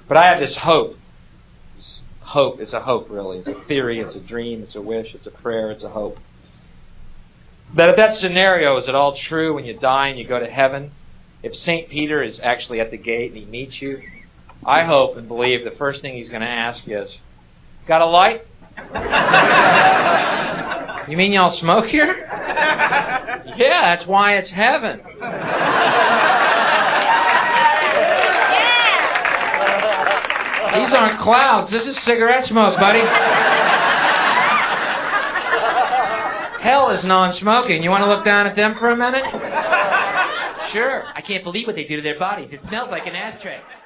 But I have this hope. Hope. It's a hope, really. It's a theory. It's a dream. It's a wish. It's a prayer. It's a hope. That if that scenario is at all true, when you die and you go to heaven, if St. Peter is actually at the gate and he meets you, I hope and believe the first thing he's going to ask is, got a light? You mean y'all smoke here? Yeah, that's why it's heaven. These aren't clouds. This is cigarette smoke, buddy. Hell is non-smoking. You want to look down at them for a minute? Sure. I can't believe what they do to their bodies. It smells like an ashtray.